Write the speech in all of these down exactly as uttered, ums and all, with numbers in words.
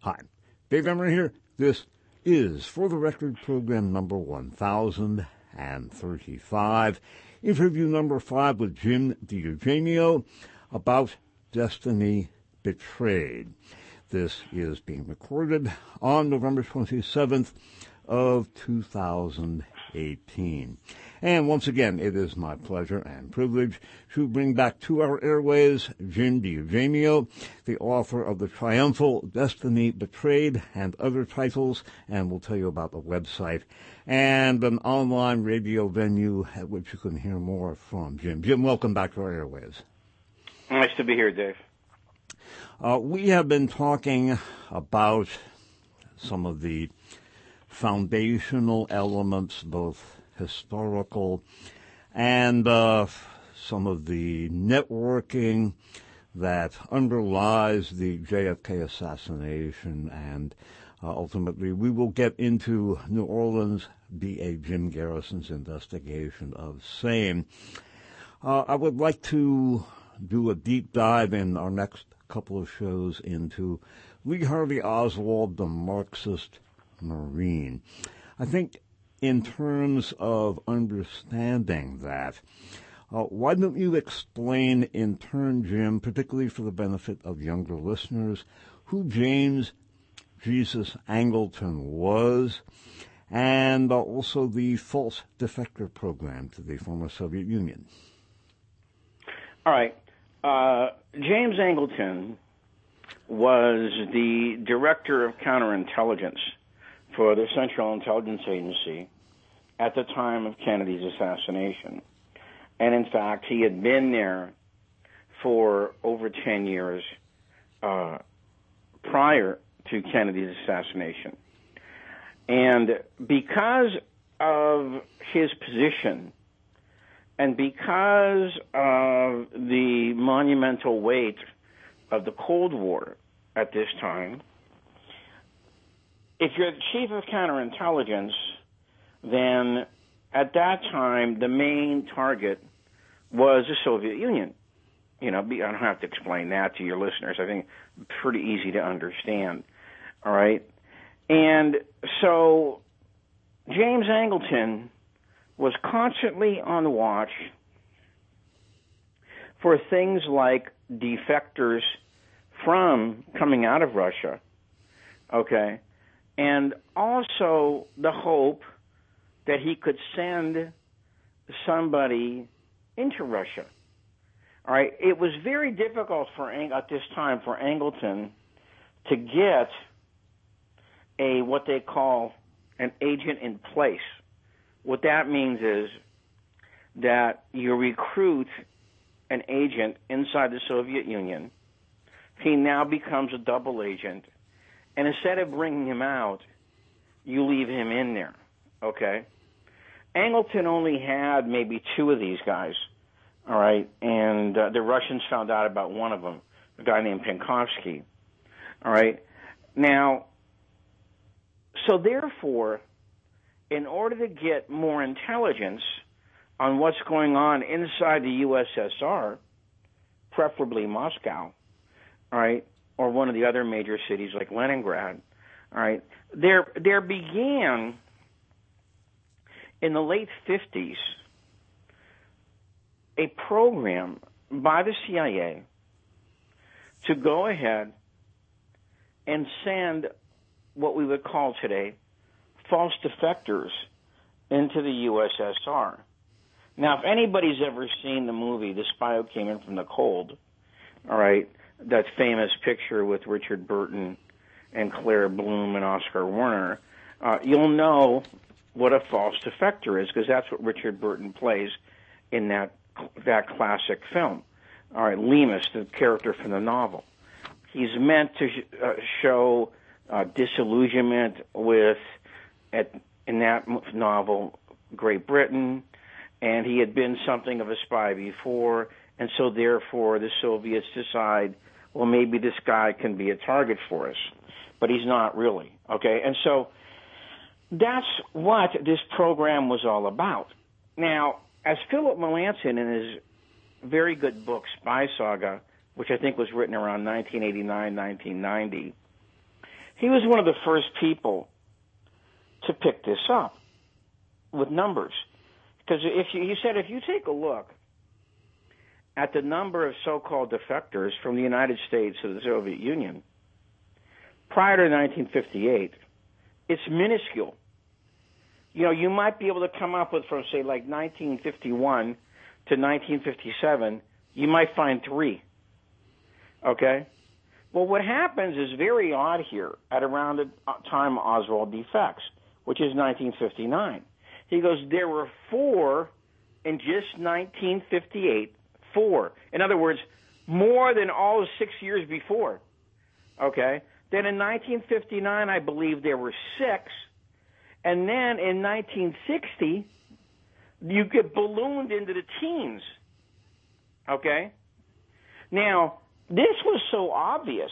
Hi, Dave Emory here. This is For the Record program number one thousand thirty-five, interview number five with Jim DiEugenio about Destiny Betrayed. This is being recorded on November twenty-seventh of two thousand eighteen. And once again, it is my pleasure and privilege to bring back to our airways Jim DiEugenio, the author of the triumphal Destiny Betrayed and other titles, and we'll tell you about the website and an online radio venue at which you can hear more from Jim. Jim, welcome back to our airways. Nice to be here, Dave. Uh, we have been talking about some of the foundational elements, both historical and uh, some of the networking that underlies the J F K assassination, and uh, ultimately we will get into New Orleans D A Jim Garrison's investigation of same. Uh, I would like to do a deep dive in our next couple of shows into Lee Harvey Oswald, the Marxist Marine. I think in terms of understanding that, uh, why don't you explain in turn, Jim, particularly for the benefit of younger listeners, who James Jesus Angleton was, and uh, also the false defector program to the former Soviet Union? All right. Uh, James Angleton was the director of counterintelligence for the Central Intelligence Agency at the time of Kennedy's assassination. And in fact, he had been there for over ten years uh, prior to Kennedy's assassination. And because of his position and because of the monumental weight of the Cold War at this time, if you're the chief of counterintelligence, then at that time the main target was the Soviet Union. You know, I don't have to explain that to your listeners. I think it's pretty easy to understand. All right? And so James Angleton was constantly on the watch for things like defectors from coming out of Russia, okay, and also the hope that he could send somebody into Russia. All right, it was very difficult for at this time for Angleton to get a what they call an agent in place. What that means is that you recruit an agent inside the Soviet Union. He now becomes a double agent. And instead of bringing him out, you leave him in there, okay? Angleton only had maybe two of these guys, all right? And uh, the Russians found out about one of them, a guy named Penkovsky, all right? Now, so therefore, in order to get more intelligence on what's going on inside the U S S R, preferably Moscow, all right, or one of the other major cities like Leningrad, all right, there there began in the late fifties a program by the C I A to go ahead and send what we would call today false defectors into the U S S R. Now, if anybody's ever seen the movie The Spy Who Came In From the Cold, all right, that famous picture with Richard Burton and Claire Bloom and Oscar Werner, uh, you'll know what a false defector is, because that's what Richard Burton plays in that that classic film. All right, Lemus, the character from the novel. He's meant to sh- uh, show uh, disillusionment with, at, in that novel, Great Britain, and he had been something of a spy before, and so therefore the Soviets decide, well, maybe this guy can be a target for us, but he's not really, okay? And so that's what this program was all about. Now, as Philip Melanson in his very good book, Spy Saga, which I think was written around nineteen eighty-nine, nineteen ninety, he was one of the first people to pick this up with numbers. Because if you, he said, if you take a look at the number of so-called defectors from the United States to the Soviet Union prior to nineteen fifty-eight, it's minuscule. You know, you might be able to come up with from, say, like nineteen fifty-one to nineteen fifty-seven, you might find three. Okay? Well, what happens is very odd here at around the time Oswald defects, which is nineteen fifty-nine. He goes, there were four in just nineteen fifty-eight, four. In other words, more than all the six years before. Okay? Then in nineteen fifty-nine, I believe there were six. And then in nineteen sixty, you get ballooned into the teens. Okay? Now, this was so obvious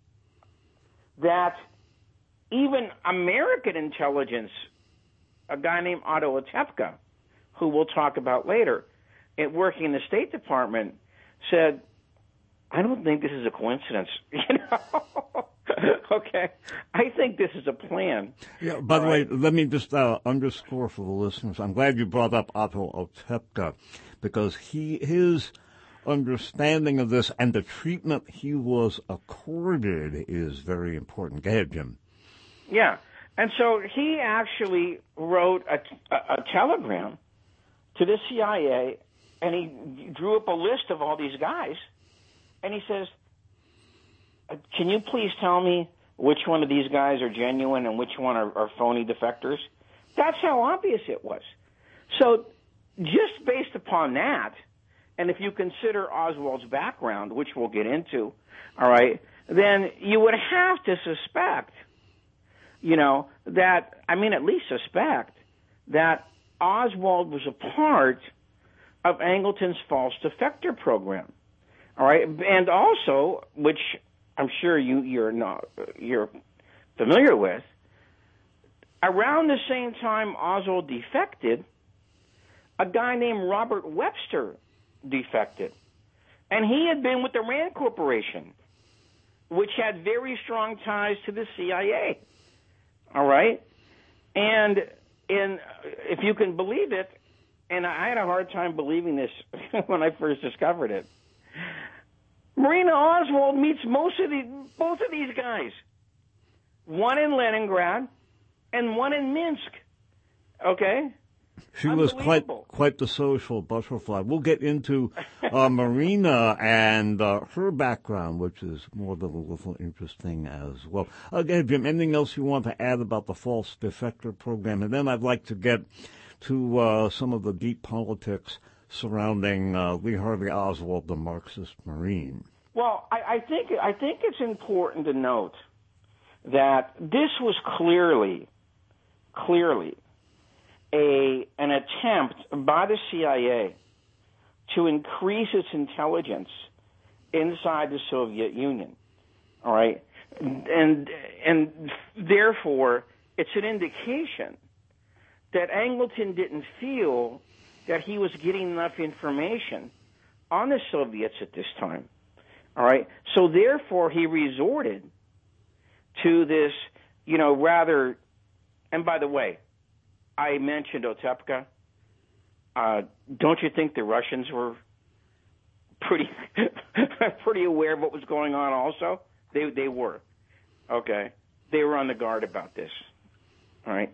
that even American intelligence, a guy named Otto Otepka, who we'll talk about later, at working in the State Department, said, I don't think this is a coincidence. You know? Okay. I think this is a plan. Yeah, by the right. way, let me just uh, underscore for the listeners. I'm glad you brought up Otto Otepka, because he his understanding of this and the treatment he was accorded is very important. Go ahead, Jim. Yeah. And so he actually wrote a, a, a telegram to the C I A, and he drew up a list of all these guys, and he says, can you please tell me which one of these guys are genuine and which one are, are phony defectors? That's how obvious it was. So just based upon that, and if you consider Oswald's background, which we'll get into, all right, then you would have to suspect, you know, that, I mean, at least suspect that Oswald was a part of Angleton's false defector program, all right, and also, which I'm sure you, you're not, you're familiar with, around the same time Oswald defected, a guy named Robert Webster defected. And he had been with the Rand Corporation, which had very strong ties to the C I A. All right? And in, if you can believe it, and I had a hard time believing this when I first discovered it, Marina Oswald meets most of the, both of these guys. One in Leningrad and one in Minsk. Okay? She was quite quite the social butterfly. We'll get into uh, Marina and uh, her background, which is more than a little interesting as well. Okay, Jim, anything else you want to add about the false defector program? And then I'd like to get to uh, some of the deep politics surrounding uh, Lee Harvey Oswald, the Marxist Marine. Well, I, I think I think it's important to note that this was clearly, clearly, a an attempt by the C I A to increase its intelligence inside the Soviet Union. All right, and and therefore it's an indication that Angleton didn't feel that he was getting enough information on the Soviets at this time. All right, so therefore he resorted to this, you know, rather. And by the way, I mentioned Otepka. Uh, don't you think the Russians were pretty pretty aware of what was going on also? They they were. Okay. They were on the guard about this. All right.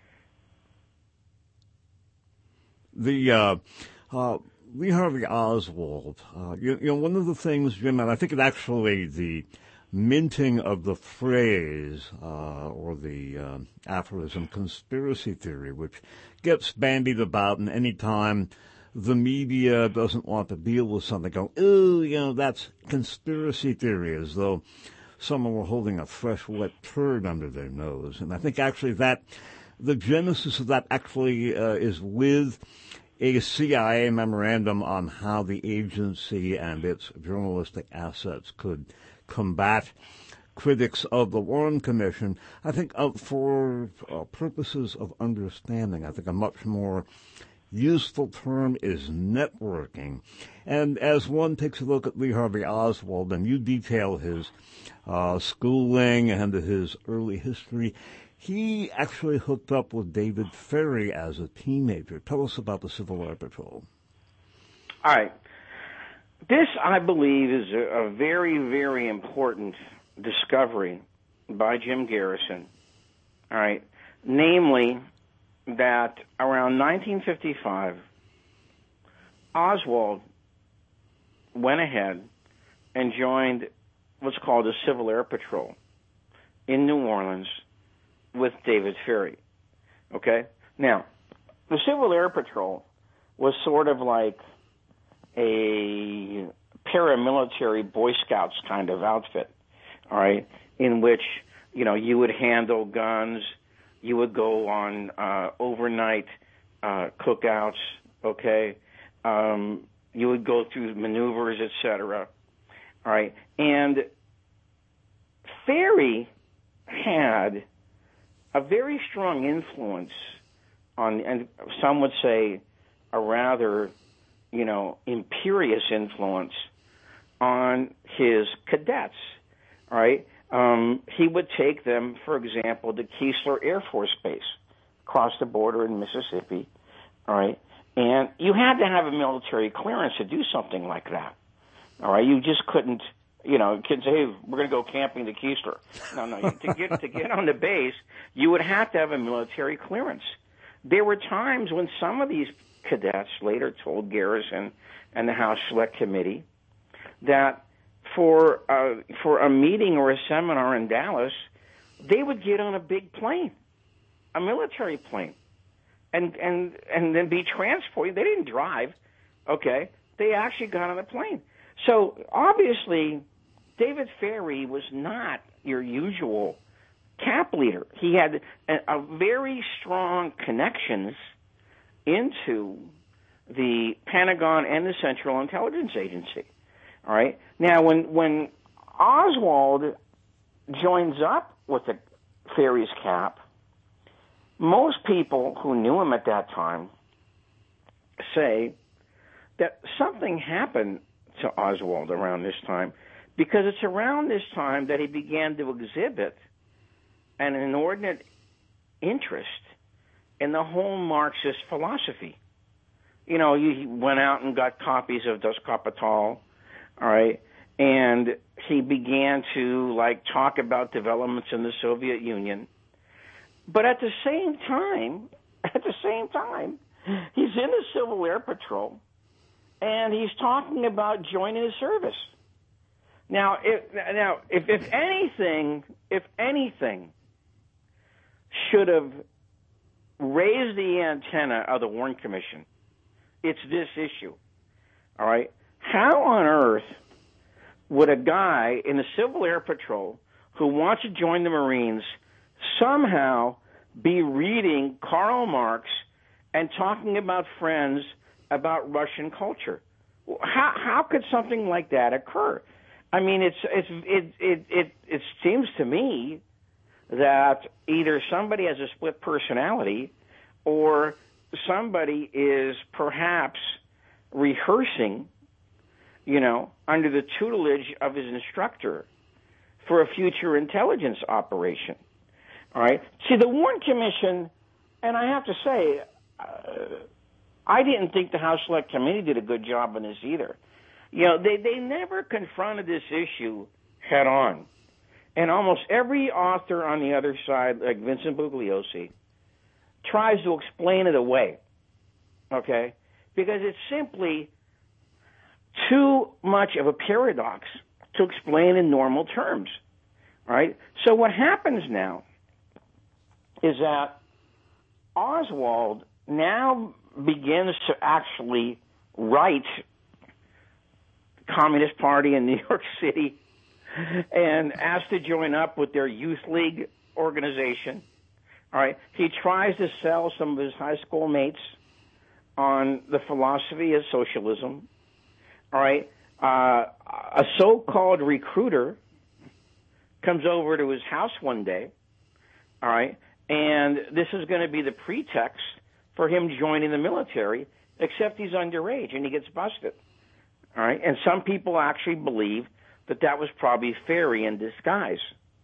The uh, uh, Lee Harvey Oswald, uh, you, you know, one of the things, Jim, and I think it actually the minting of the phrase uh, or the uh, aphorism conspiracy theory, which gets bandied about, and any time the media doesn't want to deal with something, go, oh, you know, that's conspiracy theory, as though someone were holding a fresh, wet turd under their nose. And I think actually that the genesis of that actually uh, is with a C I A memorandum on how the agency and its journalistic assets could combat critics of the Warren Commission. I think uh, for uh, purposes of understanding, I think a much more useful term is networking. And as one takes a look at Lee Harvey Oswald, and you detail his uh, schooling and his early history, he actually hooked up with David Ferrie as a teenager. Tell us about the Civil Air Patrol. All right. This, I believe, is a, a very, very important discovery by Jim Garrison. All right. Namely, that around nineteen fifty-five, Oswald went ahead and joined what's called the Civil Air Patrol in New Orleans with David Ferrie. Okay? Now, the Civil Air Patrol was sort of like a paramilitary Boy Scouts kind of outfit, all right, in which, you know, you would handle guns, you would go on uh, overnight uh, cookouts, okay, um, you would go through maneuvers, et cetera, all right, and Ferrie had a very strong influence on, and some would say a rather, you know, imperious influence on his cadets, all right? Um, he would take them, for example, to Keesler Air Force Base across the border in Mississippi, all right? And you had to have a military clearance to do something like that, all right? You just couldn't, you know, kids say, hey, we're going to go camping to Keesler. No, no, to get to get on the base, you would have to have a military clearance. There were times when some of these cadets later told Garrison and the House Select Committee that for uh, for a meeting or a seminar in Dallas, they would get on a big plane, a military plane, and and and then be transported. They didn't drive, okay? They actually got on a plane. So obviously, David Ferrie was not your usual cap leader. He had a, a very strong connections into the Pentagon and the Central Intelligence Agency. All right. Now, when when Oswald joins up with the Ferrie's cap, most people who knew him at that time say that something happened to Oswald around this time, because it's around this time that he began to exhibit an inordinate interest in the whole Marxist philosophy. You know, he went out and got copies of Das Kapital, all right, and he began to, like, talk about developments in the Soviet Union. But at the same time, at the same time, he's in the Civil Air Patrol, and he's talking about joining the service. Now, if, now, if, if anything, if anything should have raised the antenna of the Warren Commission, it's this issue, all right? How on earth would a guy in the Civil Air Patrol who wants to join the Marines somehow be reading Karl Marx and talking about friends about Russian culture? How how could something like that occur? I mean, it's it's it it it, it seems to me that either somebody has a split personality, or somebody is perhaps rehearsing, you know, under the tutelage of his instructor for a future intelligence operation. All right. See, the Warren Commission, and I have to say, uh, I didn't think the House Select Committee did a good job on this either. You know, they, they never confronted this issue head on. And almost every author on the other side, like Vincent Bugliosi, tries to explain it away, okay? Because it's simply too much of a paradox to explain in normal terms, all right? So what happens now is that Oswald now begins to actually write Communist Party in New York City and asked to join up with their youth league organization. All right. He tries to sell some of his high school mates on the philosophy of socialism. All right. Uh, a so-called recruiter comes over to his house one day. All right. And this is going to be the pretext for him joining the military, except he's underage and he gets busted. All right, and some people actually believe that that was probably Ferry in disguise.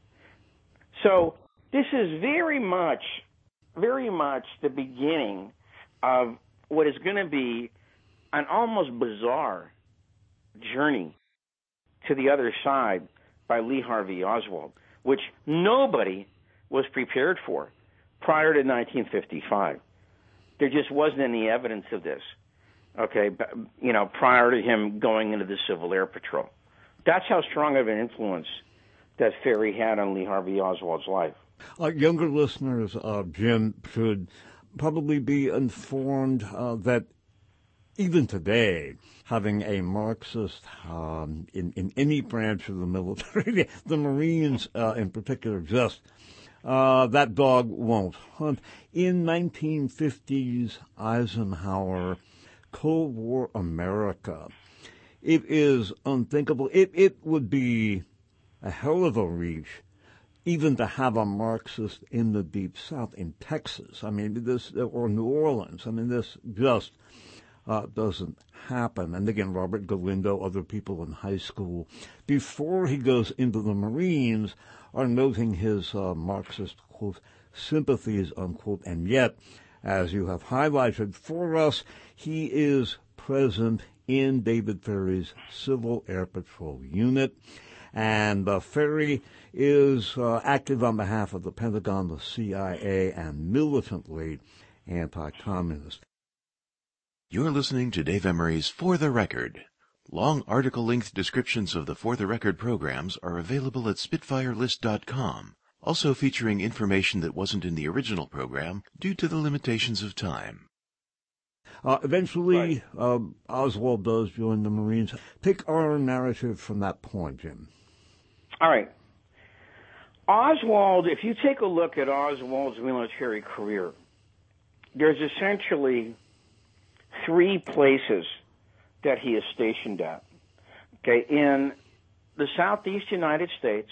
So this is very much, very much the beginning of what is going to be an almost bizarre journey to the other side by Lee Harvey Oswald, which nobody was prepared for prior to nineteen fifty-five. There just wasn't any evidence of this, okay, you know, prior to him going into the Civil Air Patrol. That's how strong of an influence that Ferry had on Lee Harvey Oswald's life. Uh, younger listeners, uh, Jim, should probably be informed uh, that even today, having a Marxist um, in, in any branch of the military, the Marines uh, in particular, just uh, that dog won't hunt. In nineteen fifties Eisenhower, Cold War America, it is unthinkable. It, it would be a hell of a reach even to have a Marxist in the Deep South, in Texas. I mean, this, or New Orleans. I mean, this just Uh, doesn't happen. And again, Robert Galindo, other people in high school, before he goes into the Marines, are noting his uh, Marxist, quote, sympathies, unquote. And yet, as you have highlighted for us, he is present in David Ferry's Civil Air Patrol unit. And uh, Ferry is uh, active on behalf of the Pentagon, the C I A, and militantly anti-communist. You're listening to Dave Emery's For the Record. Long article-length descriptions of the For the Record programs are available at spitfire list dot com, also featuring information that wasn't in the original program due to the limitations of time. Uh, eventually, Right. uh, Oswald does join the Marines. Take our narrative from that point, Jim. All right. Oswald, if you take a look at Oswald's military career, there's essentially three places that he is stationed at. Okay, in the southeast United States,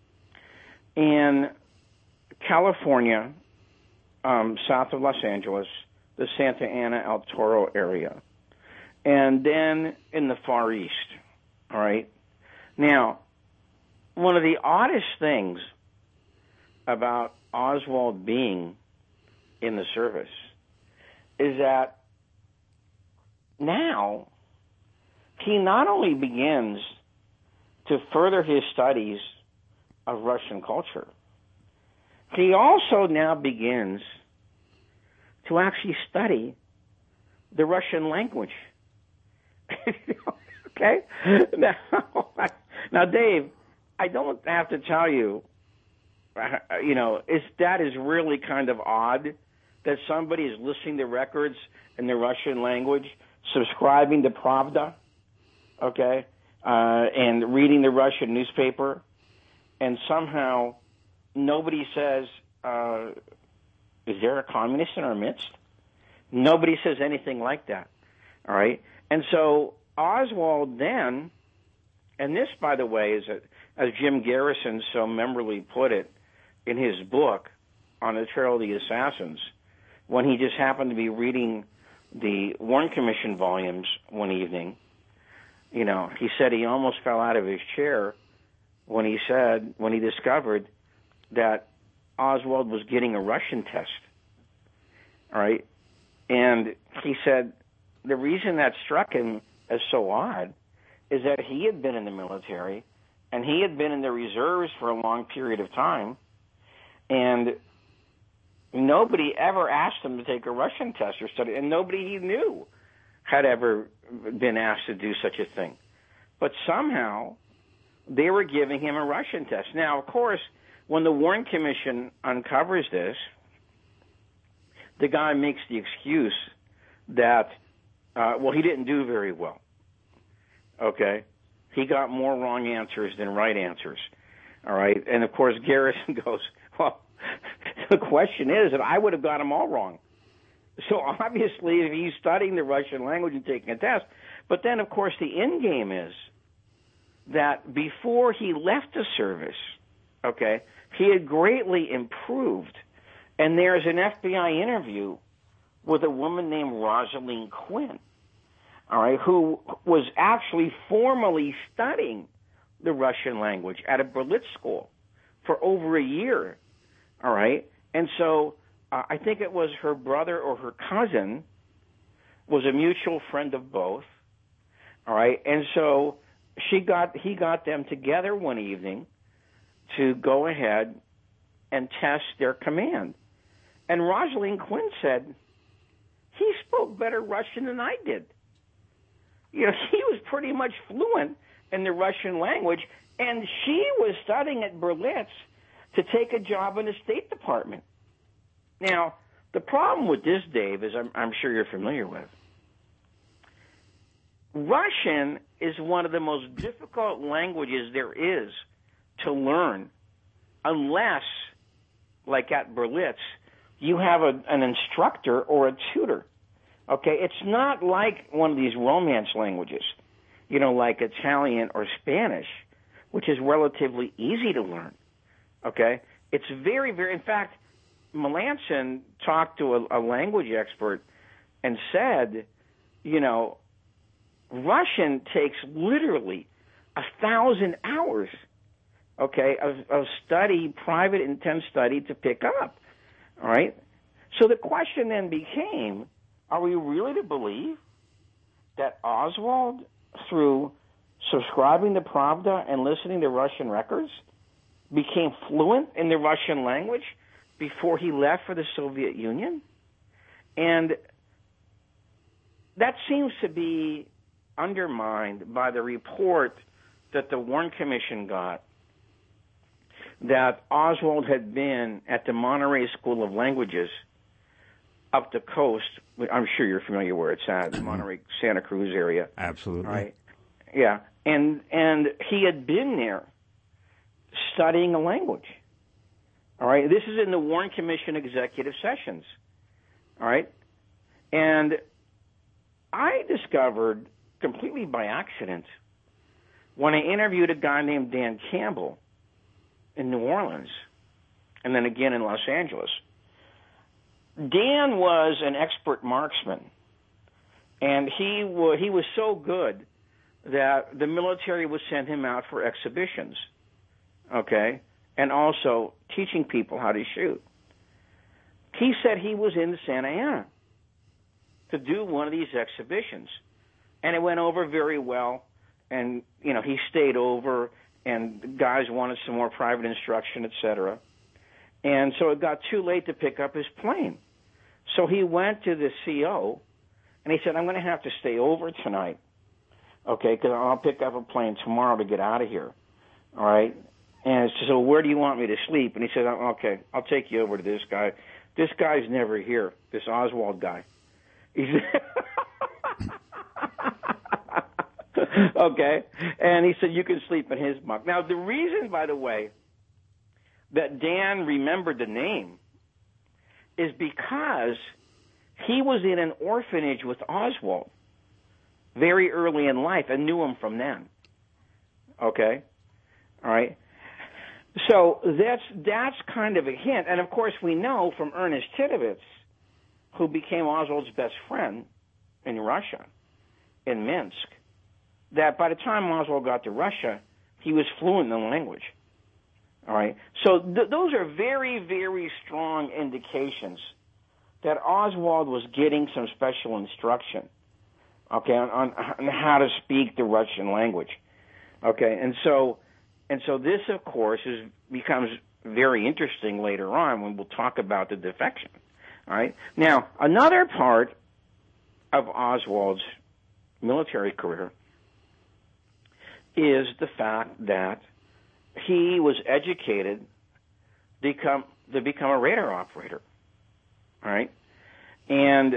in California, um, south of Los Angeles, the Santa Ana, El Toro area, and then in the Far East. All right. Now, one of the oddest things about Oswald being in the service is that now he not only begins to further his studies of Russian culture, he also now begins to actually study the Russian language. Okay? Now, now, Dave, I don't have to tell you, you know, it's, that is really kind of odd that somebody is listening to records in the Russian language, subscribing to Pravda, okay, uh, and reading the Russian newspaper, and somehow nobody says, uh, is there a communist in our midst? Nobody says anything like that, all right? And so Oswald then, and this, by the way, is, a, as Jim Garrison so memorably put it in his book on the Trail of the Assassins, when he just happened to be reading the Warren Commission volumes one evening, you know, he said he almost fell out of his chair when he said, when he discovered that Oswald was getting a Russian test, all right? And he said the reason that struck him as so odd is that he had been in the military and he had been in the reserves for a long period of time, and nobody ever asked him to take a Russian test or study, and nobody he knew had ever been asked to do such a thing. But somehow they were giving him a Russian test. Now, of course, when the Warren Commission uncovers this, the guy makes the excuse that, uh, well, he didn't do very well. Okay? He got more wrong answers than right answers. All right? And, of course, Garrison goes, well, the question is that I would have got them all wrong. So obviously, if he's studying the Russian language and taking a test, but then, of course, the end game is that before he left the service, okay, he had greatly improved. And there's an F B I interview with a woman named Rosalind Quinn, all right, who was actually formally studying the Russian language at a Berlitz school for over a year, all right? And so uh, I think it was her brother or her cousin was a mutual friend of both, all right? And so she got he got them together one evening to go ahead and test their command. And Rosalind Quinn said, he spoke better Russian than I did. You know, he was pretty much fluent in the Russian language, and she was studying at Berlitz to take a job in the State Department. Now, the problem with this, Dave, is I'm, I'm sure you're familiar with. Russian is one of the most difficult languages there is to learn unless, like at Berlitz, you have a, an instructor or a tutor. Okay, it's not like one of these Romance languages, you know, like Italian or Spanish, which is relatively easy to learn. Okay, it's very, very. In fact, Melanson talked to a, a language expert and said, you know, Russian takes literally a thousand hours, okay, of, of study, private intense study to pick up. All right. So the question then became, are we really to believe that Oswald, through subscribing to Pravda and listening to Russian records, became fluent in the Russian language before he left for the Soviet Union? And that seems to be undermined by the report that the Warren Commission got that Oswald had been at the Monterey School of Languages up the coast. I'm sure you're familiar where it's at, the Monterey, Santa Cruz area. Absolutely. Right? Yeah. And and he had been there studying a language. All right? This is in the Warren Commission executive sessions. All right? And I discovered completely by accident when I interviewed a guy named Dan Campbell in New Orleans, and then again in Los Angeles. Dan was an expert marksman, and he w- he was so good that the military would send him out for exhibitions, okay, and also teaching people how to shoot. He said he was in Santa Ana to do one of these exhibitions, and it went over very well, and, you know, he stayed over, and guys wanted some more private instruction, et cetera. And so it got too late to pick up his plane. So he went to the C O, and he said, I'm going to have to stay over tonight, okay, because I'll pick up a plane tomorrow to get out of here, all right? And so, so where do you want me to sleep? And he said, okay, I'll take you over to this guy. This guy's never here, this Oswald guy. He's okay, and he said, you can sleep in his bunk. Now, the reason, by the way, that Dan remembered the name is because he was in an orphanage with Oswald very early in life and knew him from then. Okay? All right? So that's that's kind of a hint. And, of course, we know from Ernest Titovitz, who became Oswald's best friend in Russia, in Minsk, that by the time Oswald got to Russia, he was fluent in the language. All right? So th- those are very, very strong indications that Oswald was getting some special instruction, okay, on, on, on how to speak the Russian language. Okay? And so and so this, of course, is becomes very interesting later on when we'll talk about the defection. All right? Now, another part of Oswald's military career is the fact that he was educated become, to become a radar operator, all right? And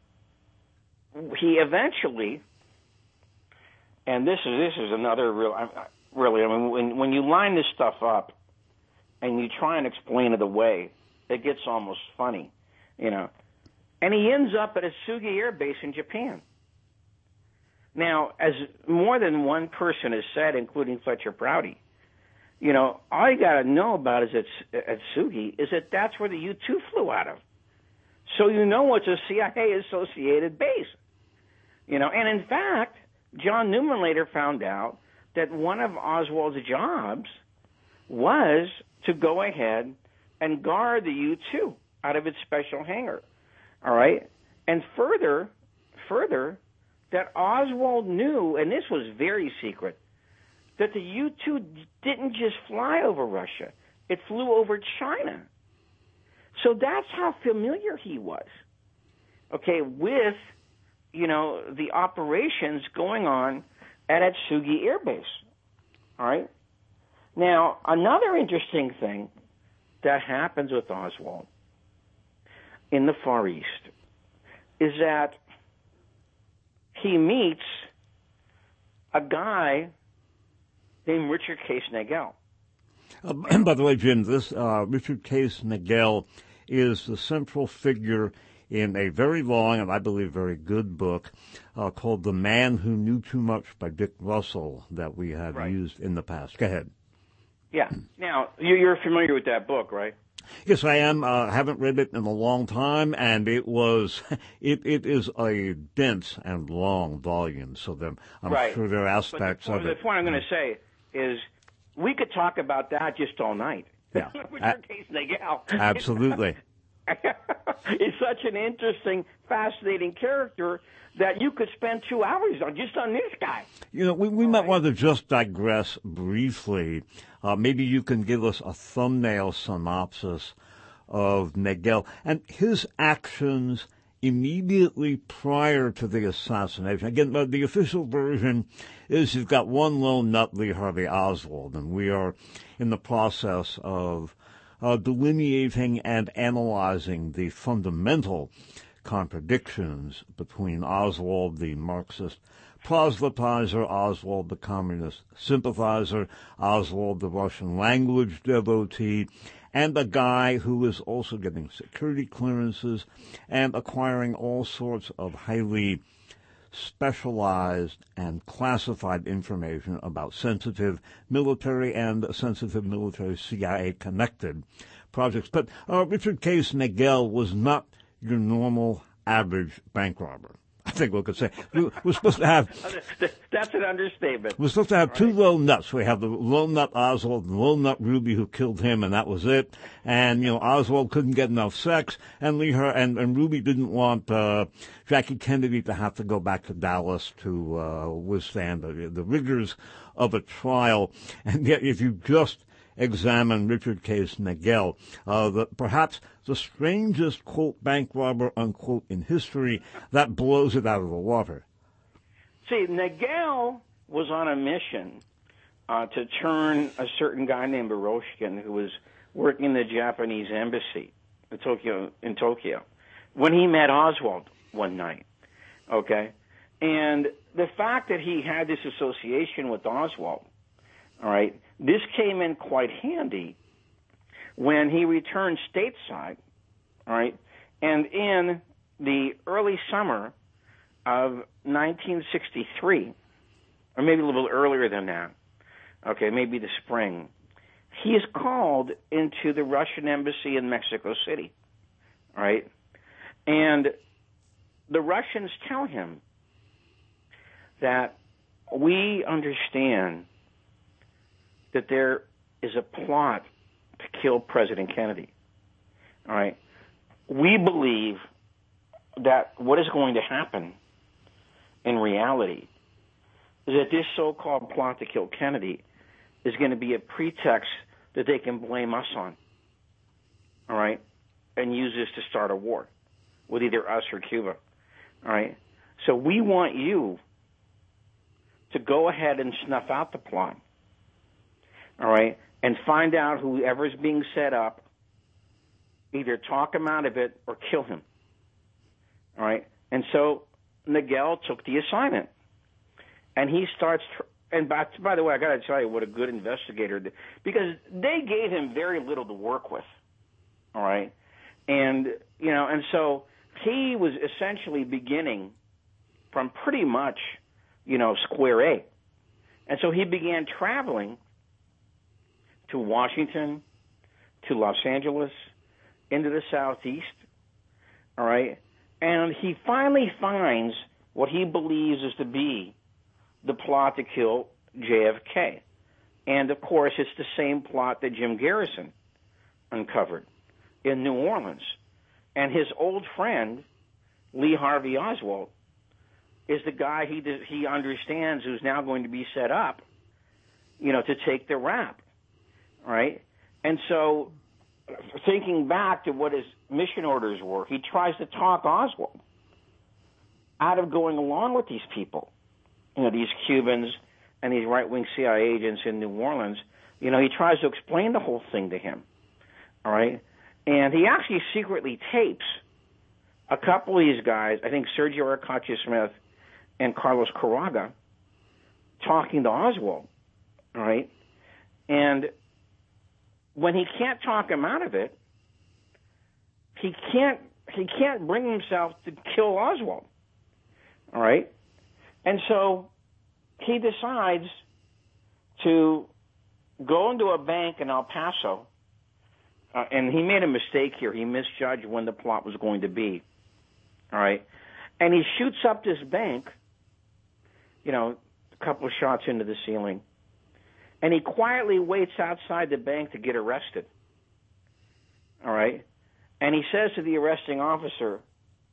he eventually, and this is this is another real, really, I mean, when, when you line this stuff up and you try and explain it away, it gets almost funny, you know. And he ends up at a Sugi Air Base in Japan. Now, as more than one person has said, including Fletcher Prouty, you know, all you got to know about is at, at Sugi is that that's where the U two flew out of. So you know it's a C I A-associated base. You know, and in fact, John Newman later found out that one of Oswald's jobs was to go ahead and guard the U two out of its special hangar. All right? And further, further, that Oswald knew, and this was very secret, that the U two didn't just fly over Russia. It flew over China. So that's how familiar he was, okay, with, you know, the operations going on at Atsugi Air Base. All right? Now, another interesting thing that happens with Oswald in the Far East is that he meets a guy named Richard Case Nagel. Uh, and by the way, Jim, this uh, Richard Case Nagel is the central figure in a very long and I believe very good book uh, called The Man Who Knew Too Much by Dick Russell that we have right. used in the past. Go ahead. Yeah. Now, you're familiar with that book, right? Yes, I am. I uh, haven't read it in a long time, and it was, it, it is a dense and long volume, so then I'm right. sure there are aspects but the, of the it. The point I'm going to say is we could talk about that just all night. Yeah. Richard Case Nagel. Absolutely. It's such an interesting, fascinating character that you could spend two hours on just on this guy. You know, we, we might right. want to just digress briefly. Uh, maybe you can give us a thumbnail synopsis of Nagel and his actions immediately prior to the assassination. Again, uh, the official version is you've got one lone nut, Lee Harvey Oswald, and we are in the process of uh, delineating and analyzing the fundamental contradictions between Oswald, the Marxist proselytizer, Oswald, the communist sympathizer, Oswald, the Russian language devotee, and a guy who is also getting security clearances and acquiring all sorts of highly specialized and classified information about sensitive military and sensitive military C I A-connected projects. But uh, Richard Case Nagel was not your normal average bank robber. I think we could say. We, we're supposed to have... That's an understatement. We're supposed to have two lone nuts. We have the lone nut Oswald and the lone nut Ruby who killed him, and that was it. And, you know, Oswald couldn't get enough sex, and Lee Her- and, and Ruby didn't want uh, Jackie Kennedy to have to go back to Dallas to uh, withstand the, the rigors of a trial. And yet, if you just examine Richard Case Nagel, uh, the, perhaps the strangest, quote, bank robber, unquote, in history, that blows it out of the water. See, Nagel was on a mission uh, to turn a certain guy named Eroshkin, who was working in the Japanese embassy in Tokyo, in Tokyo, when he met Oswald one night, okay? And the fact that he had this association with Oswald, all right, this came in quite handy when he returned stateside, all right, and in the early summer of nineteen sixty-three, or maybe a little earlier than that, okay, maybe the spring, he is called into the Russian embassy in Mexico City, all right, and the Russians tell him that we understand that there is a plot to kill President Kennedy. All right. We believe that what is going to happen in reality is that this so-called plot to kill Kennedy is going to be a pretext that they can blame us on. All right. And use this to start a war with either us or Cuba. All right. So we want you to go ahead and snuff out the plot. All right, and find out whoever's being set up, either talk him out of it or kill him. All right, and so Nagel took the assignment, and he starts. Tr- and by, by the way, I got to tell you what a good investigator did, because they gave him very little to work with. All right, and you know, and so he was essentially beginning from pretty much, you know, square A, and so he began traveling to Washington, to Los Angeles, into the Southeast, all right? And he finally finds what he believes is to be the plot to kill J F K. And, of course, it's the same plot that Jim Garrison uncovered in New Orleans. And his old friend, Lee Harvey Oswald, is the guy he he understands who's now going to be set up, you know, to take the rap, right? And so, thinking back to what his mission orders were, he tries to talk Oswald out of going along with these people, you know, these Cubans and these right-wing C I A agents in New Orleans. You know, he tries to explain the whole thing to him, all right? And he actually secretly tapes a couple of these guys, I think Sergio Arcacha Smith and Carlos Carraga, talking to Oswald, all right? And when he can't talk him out of it, he can't he can't bring himself to kill Oswald, all right? And so he decides to go into a bank in El Paso, uh, and he made a mistake here. He misjudged when the plot was going to be, all right? And he shoots up this bank, you know, a couple of shots into the ceiling, and he quietly waits outside the bank to get arrested, all right? And he says to the arresting officer,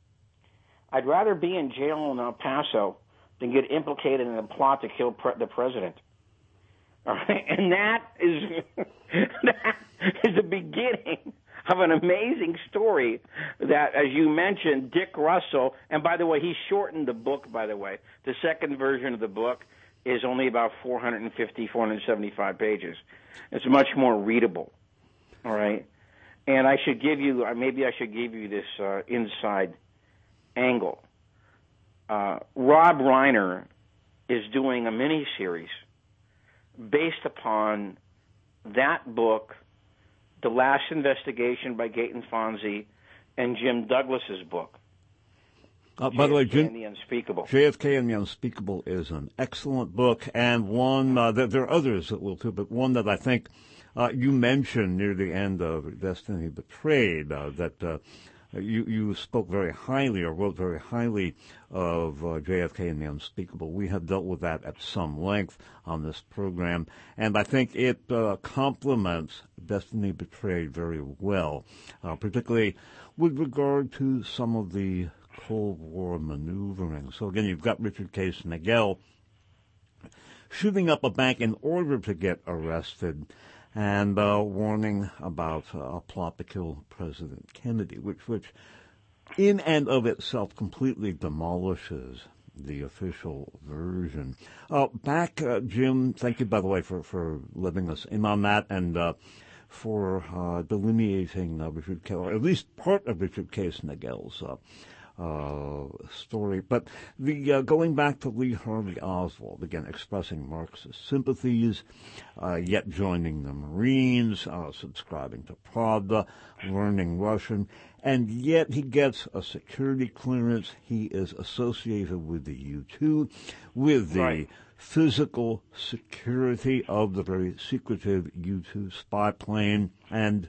I'd rather be in jail in El Paso than get implicated in a plot to kill pre- the president. All right? And that is that is the beginning of an amazing story that, as you mentioned, Dick Russell, and by the way, he shortened the book, by the way. The second version of the book is only about four hundred fifty, four hundred seventy-five pages. It's much more readable. All right? And I should give you, maybe I should give you this uh, inside angle. Uh, Rob Reiner is doing a mini-series based upon that book, The Last Investigation by Gaten Fonzi, and Jim Douglas's book. Uh, by the way, Jim, and the Unspeakable. J F K and the Unspeakable is an excellent book, and one, uh, there, there are others that will too, but one that I think uh, you mentioned near the end of Destiny Betrayed, uh, that uh, You, you spoke very highly or wrote very highly of uh, J F K and the Unspeakable. We have dealt with that at some length on this program, and I think it uh, complements Destiny Betrayed very well, uh, particularly with regard to some of the Cold War maneuvering. So again, you've got Richard Case Nagel shooting up a bank in order to get arrested, and uh, warning about uh, a plot to kill President Kennedy, which, which in and of itself completely demolishes the official version. Uh, back, uh, Jim, thank you, by the way, for, for letting us in on that, and uh, for uh, delineating uh, Richard Case, or at least part of Richard Case Nagel's uh, Uh, story. But the uh, going back to Lee Harvey Oswald, again, expressing Marxist sympathies, uh, yet joining the Marines, uh, subscribing to Pravda, learning Russian, and yet he gets a security clearance. He is associated with the U two, with the right. physical security of the very secretive U two spy plane, and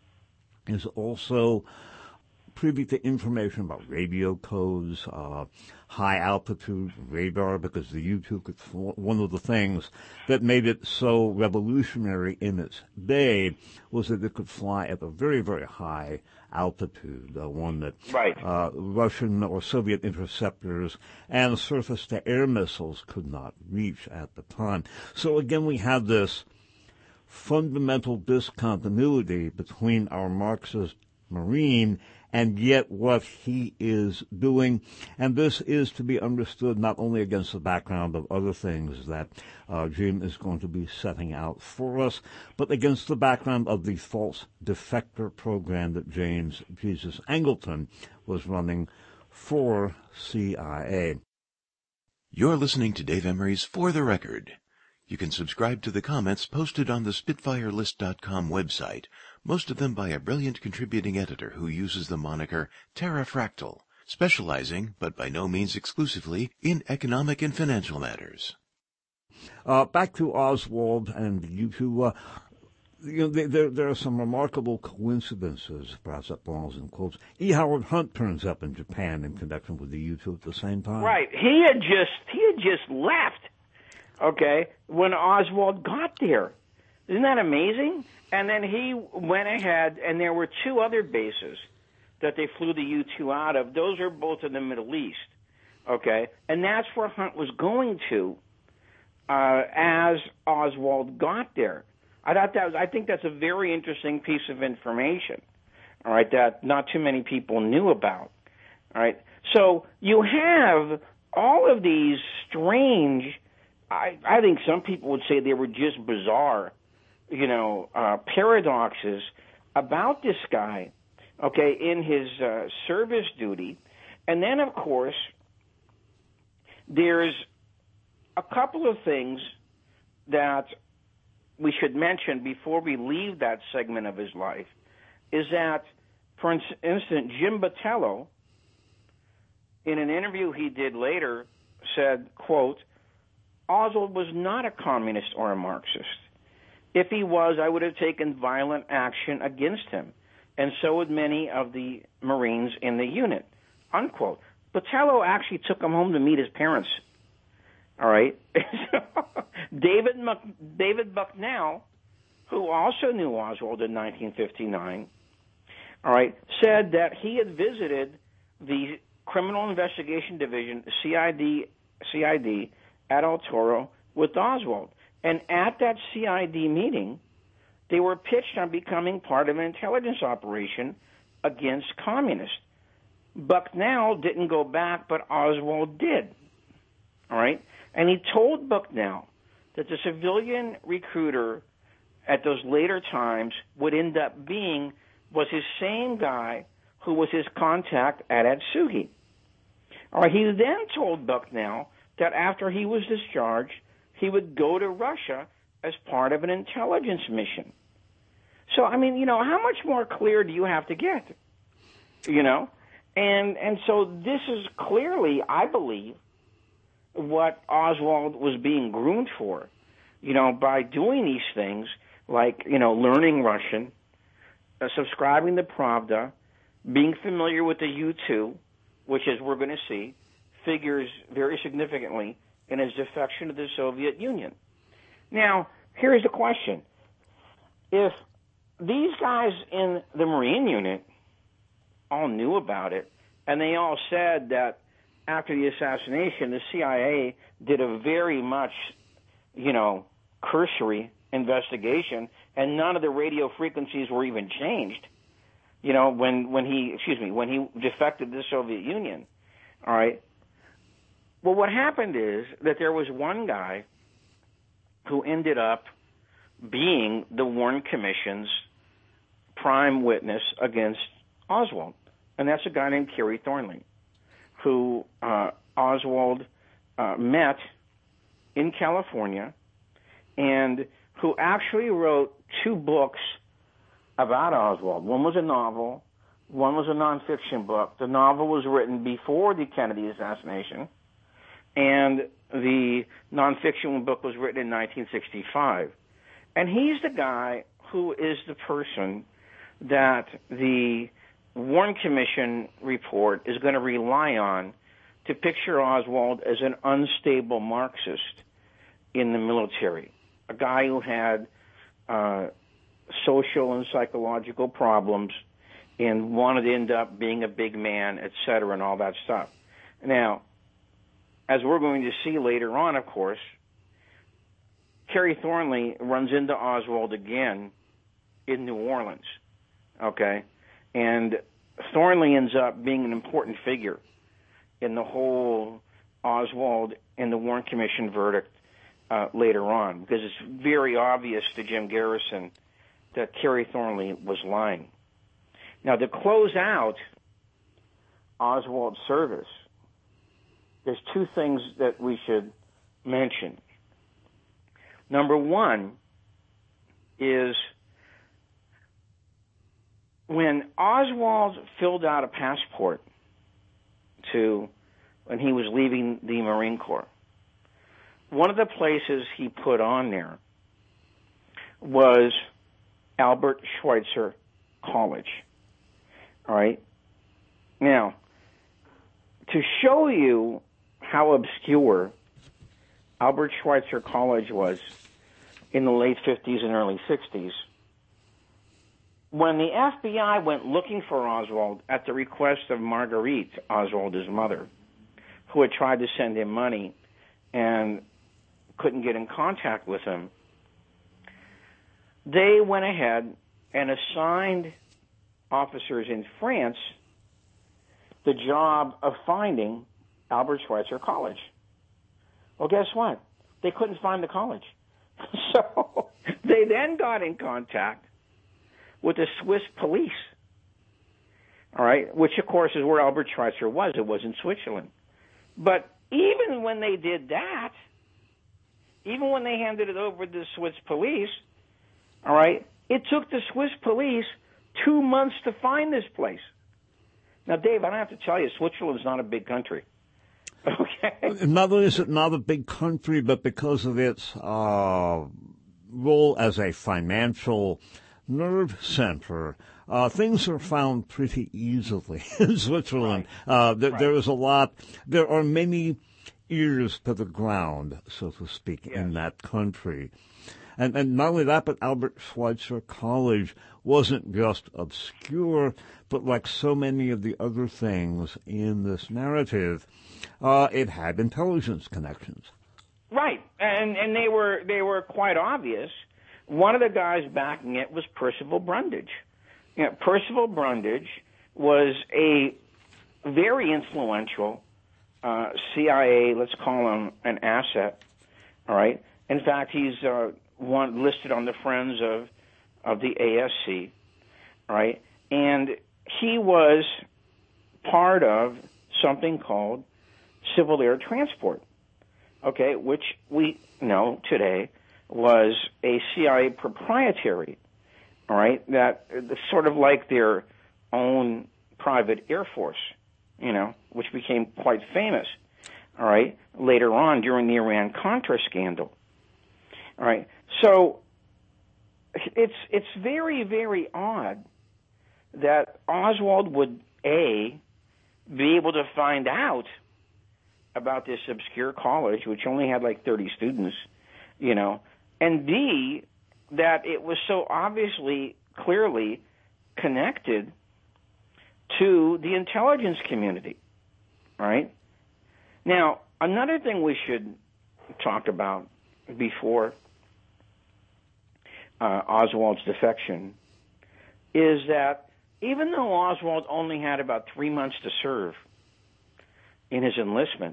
is also privy to information about radio codes, uh, high-altitude radar, because the U two could, one of the things that made it so revolutionary in its day was that it could fly at a very, very high altitude, uh, one that right. uh, Russian or Soviet interceptors and surface-to-air missiles could not reach at the time. So again, we have this fundamental discontinuity between our Marxist Marine and yet what he is doing. And this is to be understood not only against the background of other things that uh, Jim is going to be setting out for us, but against the background of the false defector program that James Jesus Angleton was running for C I A. You're listening to Dave Emery's For the Record. You can subscribe to the comments posted on the Spitfire List dot com website, most of them by a brilliant contributing editor who uses the moniker Terrafractal, specializing, but by no means exclusively, in economic and financial matters. Uh, back to Oswald and you two. Uh, you know, there, there are some remarkable coincidences, perhaps that belongs in quotes. E. Howard Hunt turns up in Japan in connection with the U two at the same time. Right. He had just he had just left, okay, when Oswald got there. Isn't that amazing? And then he went ahead, and there were two other bases that they flew the U two out of. Those are both in the Middle East, okay? And that's where Hunt was going to uh, as Oswald got there. I thought that was, I think that's a very interesting piece of information, all right, that not too many people knew about, all right? So you have all of these strange, I, I think some people would say they were just bizarre, you know, uh, paradoxes about this guy, okay, in his uh, service duty. And then, of course, there's a couple of things that we should mention before we leave that segment of his life, is that, for instance, Jim Botello, in an interview he did later, said, quote, Oswald was not a communist or a Marxist. If he was, I would have taken violent action against him, and so would many of the Marines in the unit, unquote. Botello actually took him home to meet his parents. All right? David Mc, David Bucknell, who also knew Oswald in nineteen fifty-nine, all right, said that he had visited the Criminal Investigation Division, C I D, C I D, at El Toro with Oswald. And at that C I D meeting, they were pitched on becoming part of an intelligence operation against communists. Bucknell didn't go back, but Oswald did. All right? And he told Bucknell that the civilian recruiter at those later times would end up being, was his same guy who was his contact at Atsugi. All right, he then told Bucknell that after he was discharged, he would go to Russia as part of an intelligence mission. So, I mean, you know, how much more clear do you have to get? You know? And and so this is clearly, I believe, what Oswald was being groomed for, you know, by doing these things like, you know, learning Russian, uh, subscribing to Pravda, being familiar with the U two, which, as we're going to see, figures very significantly in his defection to the Soviet Union. Now, here's the question. If these guys in the Marine unit all knew about it, and they all said that after the assassination, the C I A did a very much, you know, cursory investigation, and none of the radio frequencies were even changed, you know, when, when he, excuse me, when he defected to the Soviet Union, all right? Well, what happened is that there was one guy who ended up being the Warren Commission's prime witness against Oswald, and that's a guy named Kerry Thornley, who uh, Oswald uh, met in California, and who actually wrote two books about Oswald. One was a novel, one was a nonfiction book. The novel was written before the Kennedy assassination, and the nonfiction book was written in nineteen sixty-five. And he's the guy who is the person that the Warren Commission report is going to rely on to picture Oswald as an unstable Marxist in the military, a guy who had uh, social and psychological problems and wanted to end up being a big man, et cetera, and all that stuff. Now, as we're going to see later on, of course, Kerry Thornley runs into Oswald again in New Orleans, okay? And Thornley ends up being an important figure in the whole Oswald and the Warren Commission verdict uh, later on, because it's very obvious to Jim Garrison that Kerry Thornley was lying. Now, to close out Oswald's service, there's two things that we should mention. Number one is when Oswald filled out a passport to when he was leaving the Marine Corps, one of the places he put on there was Albert Schweitzer College. All right? Now, to show you how obscure Albert Schweitzer College was in the late fifties and early sixties, when the F B I went looking for Oswald at the request of Marguerite Oswald, his mother, who had tried to send him money and couldn't get in contact with him, they went ahead and assigned officers in France the job of finding Albert Schweitzer College. Well, guess what? They couldn't find the college. So they then got in contact with the Swiss police, all right, which, of course, is where Albert Schweitzer was. It was in Switzerland. But even when they did that, even when they handed it over to the Swiss police, all right, it took the Swiss police two months to find this place. Now, Dave, I don't have to tell you, Switzerland's not a big country. Okay. Not only is it not a big country, but because of its uh, role as a financial nerve center, uh, things are found pretty easily in Switzerland. Right. Uh, th- right. There is a lot. There are many ears to the ground, so to speak, yes. in that country. And, and not only that, but Albert Schweitzer College wasn't just obscure, but like so many of the other things in this narrative, uh, it had intelligence connections. Right, and and they were they were quite obvious. One of the guys backing it was Percival Brundage. You know, Percival Brundage was a very influential uh, C I A, let's call him an asset. All right. In fact, he's uh, one listed on the Friends of of the A S C. All right, and he was part of something called Civil Air Transport, okay, which we know today was a C I A proprietary, all right, that sort of like their own private Air Force, you know, which became quite famous, all right, later on during the Iran-Contra scandal, all right. So it's it's very, very odd that Oswald would, A, be able to find out about this obscure college, which only had like thirty students, you know, and B, that it was so obviously, clearly connected to the intelligence community, right? Now, another thing we should talk about before uh, Oswald's defection is that even though Oswald only had about three months to serve in his enlistment,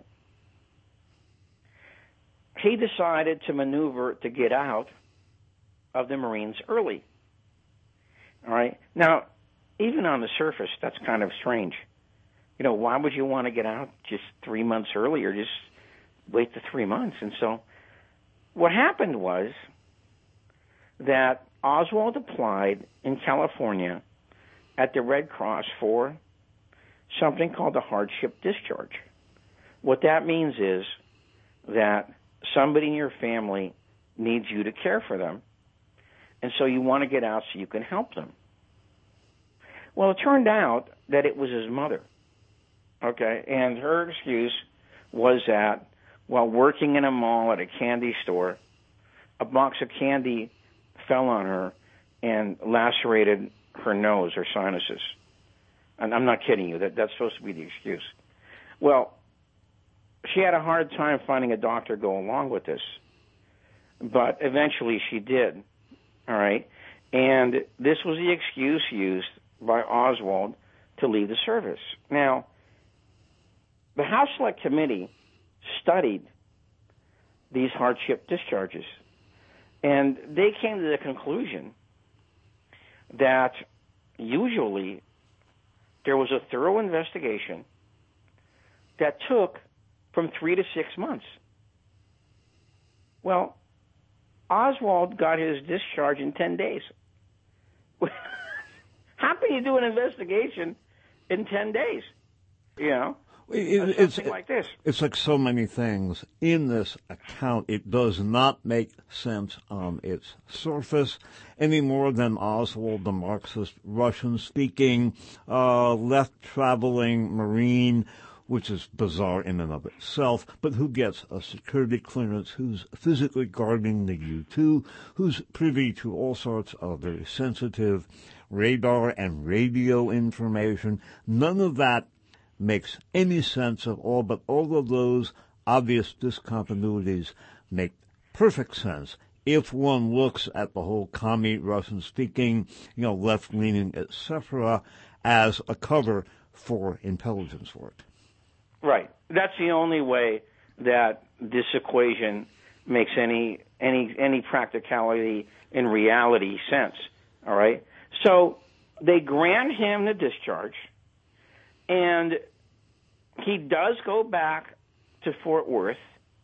he decided to maneuver to get out of the Marines early. All right? Now, even on the surface, that's kind of strange. You know, why would you want to get out just three months early or just wait the three months? And so what happened was that Oswald applied in California at the Red Cross for something called a hardship discharge. What that means is that somebody in your family needs you to care for them, and so you want to get out so you can help them. Well, it turned out that it was his mother, okay, and her excuse was that while working in a mall at a candy store, a box of candy fell on her and lacerated her nose or sinuses. And I'm not kidding you. That, that's supposed to be the excuse. Well, she had a hard time finding a doctor to go along with this. But eventually she did. All right? And this was the excuse used by Oswald to leave the service. Now, the House Select Committee studied these hardship discharges. And they came to the conclusion that usually there was a thorough investigation that took from three to six months. Well, Oswald got his discharge in ten days. How can you do an investigation in ten days? You know? It, it's something like this. It's like so many things in this account. It does not make sense on its surface any more than Oswald, the Marxist, Russian-speaking, uh, left-traveling Marine, which is bizarre in and of itself, but who gets a security clearance, who's physically guarding the U two, who's privy to all sorts of very sensitive radar and radio information. None of that makes any sense at all, but all of those obvious discontinuities make perfect sense if one looks at the whole commie, Russian-speaking, you know, left-leaning, et cetera, as a cover for intelligence work. Right. That's the only way that this equation makes any any any practicality in reality sense. All right. So they grant him the discharge. And he does go back to Fort Worth,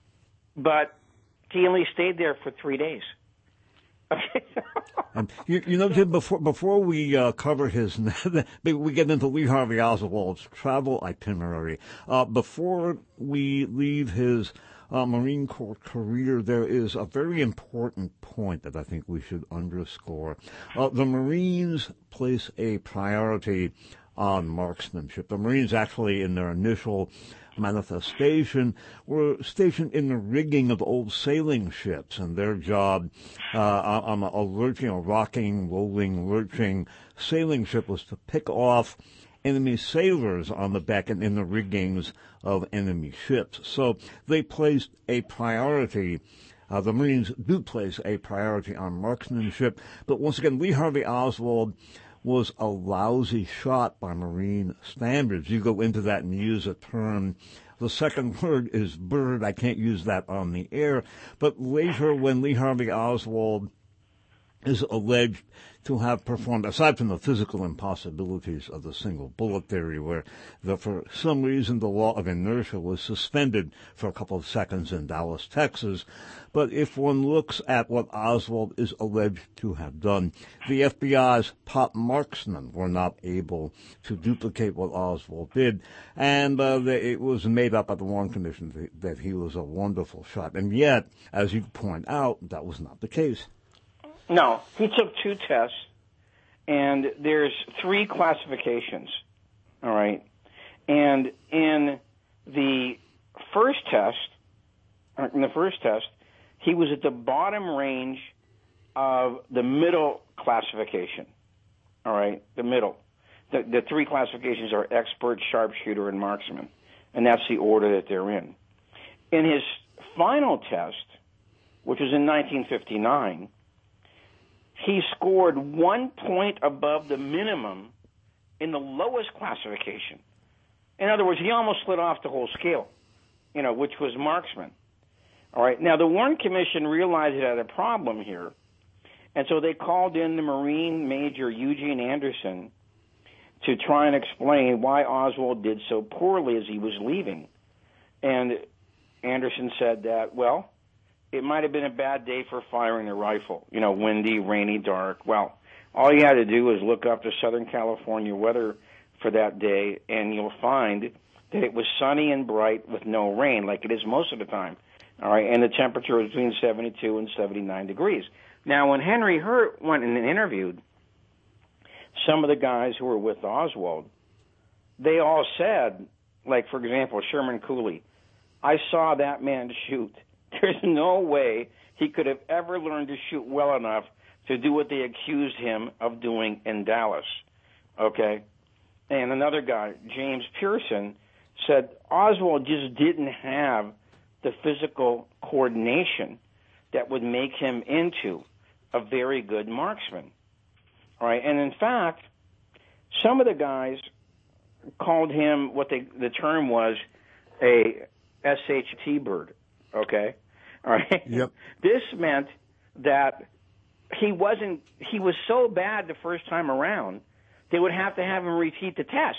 but he only stayed there for three days. Okay. And you, you know, Jim, before before we uh, cover his, we get into Lee Harvey Oswald's travel itinerary. Uh, before we leave his uh, Marine Corps career, there is a very important point that I think we should underscore. Uh, the Marines place a priority on marksmanship. The Marines actually, in their initial manifestation, were stationed in the rigging of old sailing ships, and their job uh, on a lurching, a rocking, rolling, lurching sailing ship was to pick off enemy sailors on the deck and in the riggings of enemy ships. So they placed a priority. Uh, the Marines do place a priority on marksmanship, but once again, Lee Harvey Oswald was a lousy shot by Marine standards. You go into that and use a term. The second word is bird. I can't use that on the air. But later, when Lee Harvey Oswald is alleged to have performed, aside from the physical impossibilities of the single bullet theory, where the, for some reason the law of inertia was suspended for a couple of seconds in Dallas, Texas. But if one looks at what Oswald is alleged to have done, the F B I's top marksmen were not able to duplicate what Oswald did, and uh, it was made up at the Warren Commission that he was a wonderful shot. And yet, as you point out, that was not the case. No, he took two tests, and there's three classifications, all right? And in the first test, in the first test, he was at the bottom range of the middle classification, all right, the middle. The, the three classifications are expert, sharpshooter, and marksman, and that's the order that they're in. In his final test, which was in nineteen fifty-nine, he scored one point above the minimum in the lowest classification. In other words, he almost slid off the whole scale, you know, which was marksman. All right. Now, the Warren Commission realized it had a problem here, and so they called in the Marine Major Eugene Anderson to try and explain why Oswald did so poorly as he was leaving. And Anderson said that, well, it might have been a bad day for firing a rifle, you know, windy, rainy, dark. Well, all you had to do was look up the Southern California weather for that day, and you'll find that it was sunny and bright with no rain, like it is most of the time. All right, and the temperature was between seventy-two and seventy-nine degrees. Now, when Henry Hurt went and interviewed some of the guys who were with Oswald, they all said, like, for example, Sherman Cooley, I saw that man shoot. There's no way he could have ever learned to shoot well enough to do what they accused him of doing in Dallas, okay? And another guy, James Pearson, said Oswald just didn't have the physical coordination that would make him into a very good marksman, all right? And in fact, some of the guys called him what they, the term was a S H T bird, okay? All right. Yep. This meant that he wasn't. He was so bad the first time around, they would have to have him repeat the test.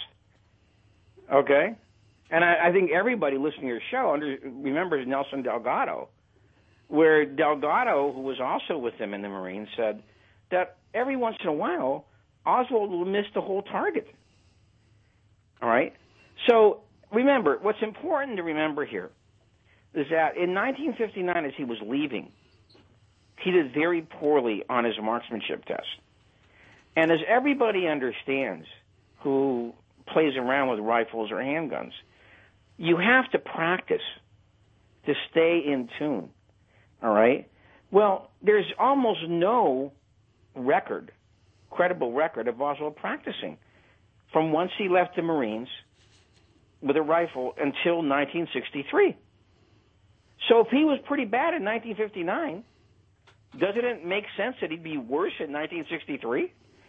Okay. And I, I think everybody listening to your show under, remembers Nelson Delgado, where Delgado, who was also with him in the Marines, said that every once in a while Oswald will miss the whole target. All right. So remember, what's important to remember here is that in nineteen fifty-nine, as he was leaving, he did very poorly on his marksmanship test. And as everybody understands who plays around with rifles or handguns, you have to practice to stay in tune, all right? Well, there's almost no record, credible record of Oswald practicing from once he left the Marines with a rifle until nineteen sixty-three. So if he was pretty bad in nineteen fifty-nine, doesn't it make sense that he'd be worse in nineteen sixty-three?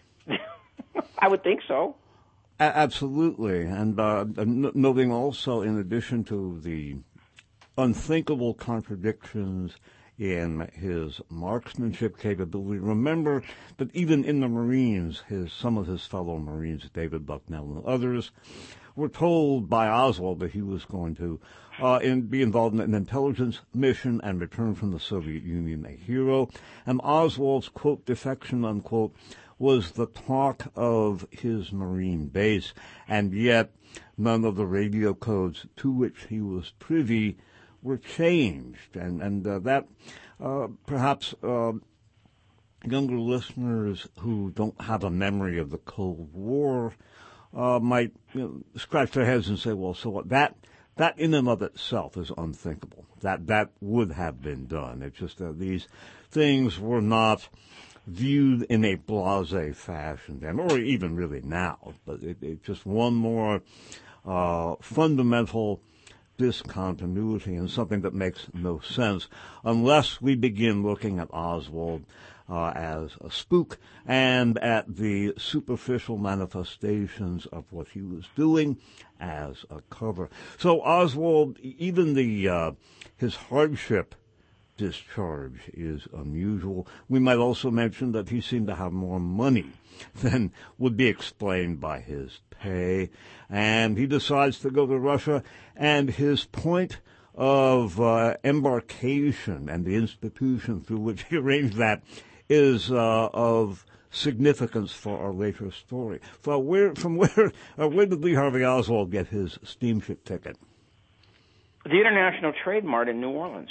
I would think so. A- absolutely. And uh, n- noting also, in addition to the unthinkable contradictions in his marksmanship capability, remember that even in the Marines, his some of his fellow Marines, David Bucknell and others, were told by Oswald that he was going to uh, in, be involved in an intelligence mission and return from the Soviet Union a hero. And Oswald's, quote, defection, unquote, was the talk of his Marine base, and yet none of the radio codes to which he was privy were changed. And, and uh, that uh, perhaps uh, younger listeners who don't have a memory of the Cold War uh, might you know, scratch their heads and say, well, so what? That that in and of itself is unthinkable. That that would have been done. It's just that these things were not viewed in a blasé fashion then, or even really now. But it, it's just one more uh, fundamental discontinuity and something that makes no sense unless we begin looking at Oswald uh, as a spook and at the superficial manifestations of what he was doing as a cover. So Oswald, even the uh, his hardship discharge is unusual. We might also mention that he seemed to have more money than would be explained by his pay, and he decides to go to Russia, and his point of uh, embarkation and the institution through which he arranged that is uh, of significance for our later story. So where, from where, uh, where did Lee Harvey Oswald get his steamship ticket? The International Trade Mart in New Orleans.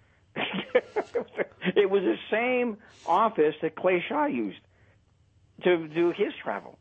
It was the same office that Clay Shaw used to do his travel.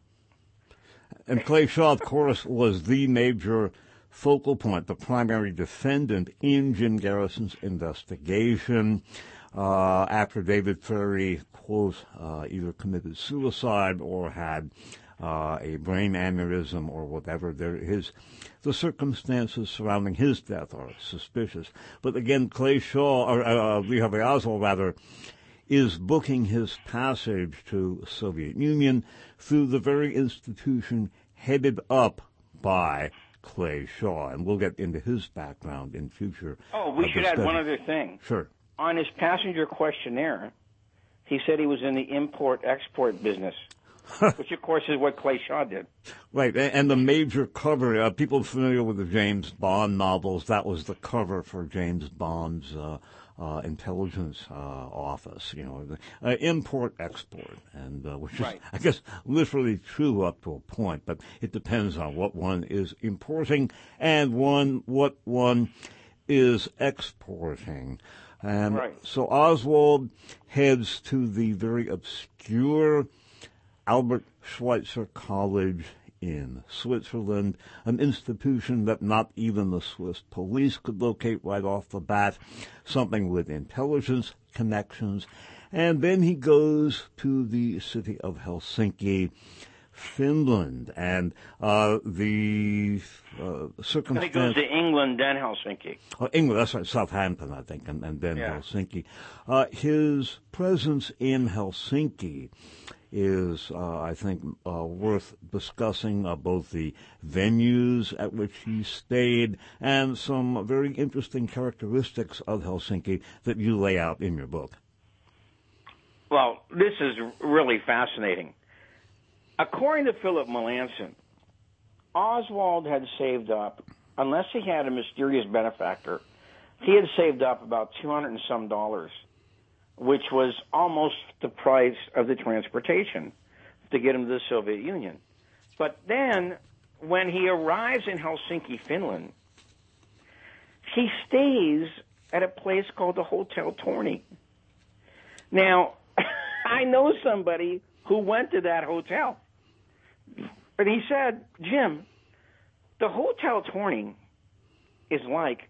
And Clay Shaw, of course, was the major focal point, the primary defendant in Jim Garrison's investigation uh, after David Ferrie, quote, uh, either committed suicide or had uh, a brain aneurysm or whatever. There, his the circumstances surrounding his death are suspicious. But again, Clay Shaw, or uh, Lee Harvey Oswald, rather, is booking his passage to the Soviet Union through the very institution headed up by Clay Shaw. And we'll get into his background in future. Oh, we uh, should discussion. add one other thing. Sure. On his passenger questionnaire, he said he was in the import-export business, which, of course, is what Clay Shaw did. Right, and the major cover, uh, people familiar with the James Bond novels, that was the cover for James Bond's uh, uh, intelligence uh, office, you know, the, uh, import-export, and uh, which is, Right. I guess, literally true up to a point, but it depends on what one is importing and one what one is exporting. And Right. so Oswald heads to the very obscure Albert Schweitzer College in Switzerland, an institution that not even the Swiss police could locate right off the bat, something with intelligence connections. And then he goes to the city of Helsinki, Finland, and uh, the uh, circumstance... And he goes to England, then Helsinki. Oh, England, that's right, Southampton, I think, and, and then Yeah. Helsinki. Uh, his presence in Helsinki is, uh, I think, uh, worth discussing, uh, both the venues at which he stayed and some very interesting characteristics of Helsinki that you lay out in your book. Well, this is really fascinating. According to Philip Melanson, Oswald had saved up, unless he had a mysterious benefactor, he had saved up about two hundred and some dollars, which was almost the price of the transportation to get him to the Soviet Union. But then, when he arrives in Helsinki, Finland, he stays at a place called the Hotel Torni. Now, I know somebody who went to that hotel, and he said, Jim, the Hotel Torni is like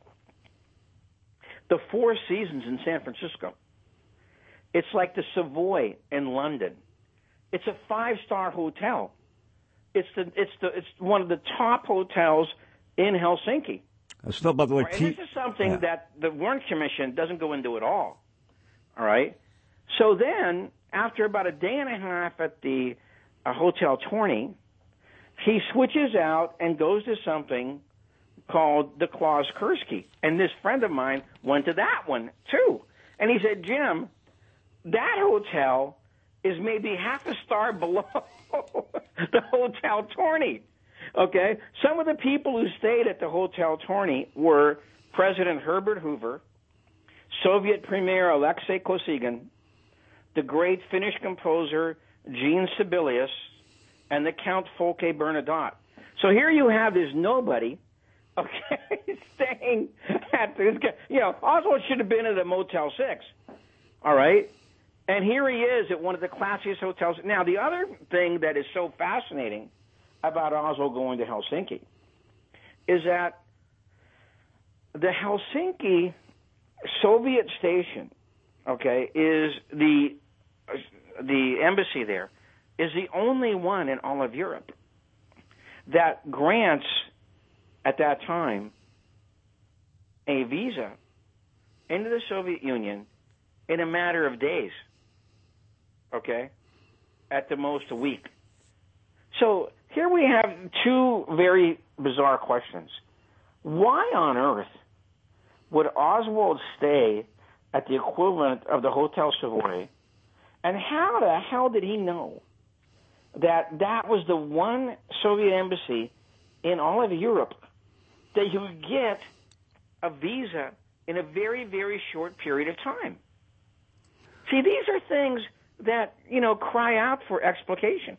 the Four Seasons in San Francisco. It's like the Savoy in London. It's a five-star hotel. It's the it's the it's one of the top hotels in Helsinki. Still, by the way, Right? And this is something yeah. that the Warren Commission doesn't go into at all. All right. So then, after about a day and a half at the uh, Hotel Torni, he switches out and goes to something called the Klaus Kursky. And this friend of mine went to that one too. And he said, Jim, that hotel is maybe half a star below the Hotel Torni. Okay? Some of the people who stayed at the Hotel Torni were President Herbert Hoover, Soviet Premier Alexei Kosygin, the great Finnish composer Jean Sibelius, and the Count Folke Bernadotte. So here you have this nobody, okay, staying at this, you know, Oswald should have been at a Motel six, all right? And here he is at one of the classiest hotels. Now, the other thing that is so fascinating about Oswald going to Helsinki is that the Helsinki Soviet station, okay, is the the embassy there is the only one in all of Europe that grants at that time a visa into the Soviet Union in a matter of days, okay, at the most a week. So here we have two very bizarre questions. Why on earth would Oswald stay at the equivalent of the Hotel Savoy, and how the hell did he know that that was the one Soviet embassy in all of Europe that you would get a visa in a very, very short period of time? See, these are things that, you know, cry out for explication,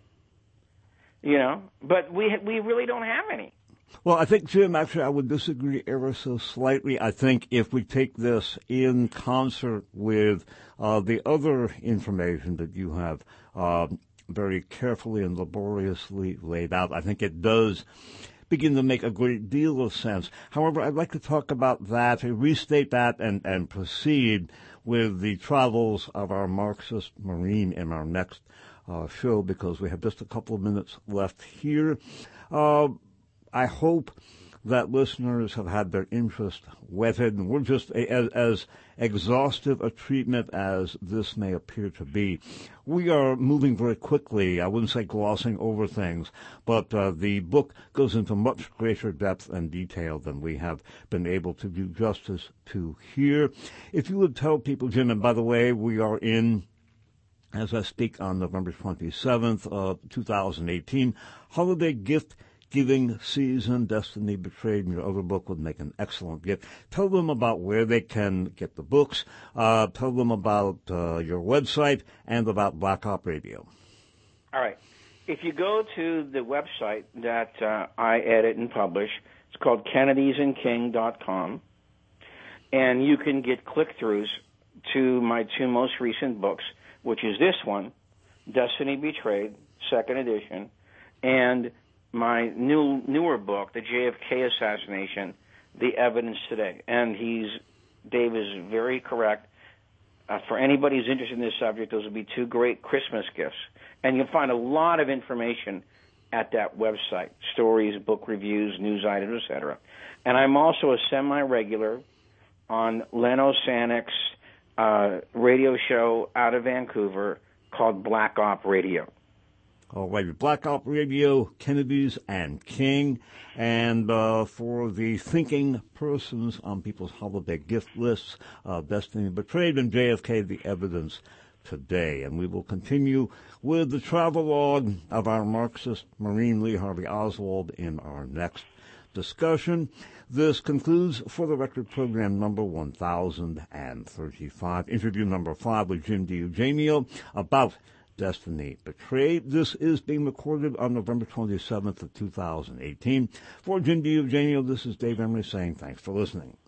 you know, but we we really don't have any. Well, I think, Jim, actually, I would disagree ever so slightly. I think if we take this in concert with uh, the other information that you have uh, very carefully and laboriously laid out, I think it does begin to make a great deal of sense. However, I'd like to talk about that, restate that, and, and proceed with the travels of our Marxist Marine in our next uh, show, because we have just a couple of minutes left here. Uh, I hope that listeners have had their interest whetted, and we're just a, as, as exhaustive a treatment as this may appear to be. We are moving very quickly. I wouldn't say glossing over things, but uh, the book goes into much greater depth and detail than we have been able to do justice to here. If you would tell people, Jim, and by the way, we are in, as I speak, on November twenty-seventh, uh, twenty eighteen, holiday gift giving season. Destiny Betrayed, and your other book would make an excellent gift. Tell them about where they can get the books. Uh, tell them about uh, your website and about Black Op Radio. All right. If you go to the website that uh, I edit and publish, it's called kennedys and king dot com, and you can get click-throughs to my two most recent books, which is this one, Destiny Betrayed, second edition, and my new newer book, The J F K Assassination, The Evidence Today. And he's, Dave is very correct. Uh, for anybody who's interested in this subject, those would be two great Christmas gifts. And you'll find a lot of information at that website, stories, book reviews, news items, et cetera. And I'm also a semi-regular on Leno Sanek's uh, radio show out of Vancouver called Black Op Radio. All right, Black Op Radio, Kennedys and King, and uh, for the thinking persons on people's holiday gift lists, uh, Destiny Betrayed and J F K, The Evidence Today. And we will continue with the travelogue of our Marxist Marine Lee Harvey Oswald in our next discussion. This concludes For the Record program number one thousand thirty-five, interview number five with Jim DiEugenio about destiny betrayed. This is being recorded on November twenty-seventh of two thousand eighteen. For Jim D. Eugenio, this is Dave Emery saying thanks for listening.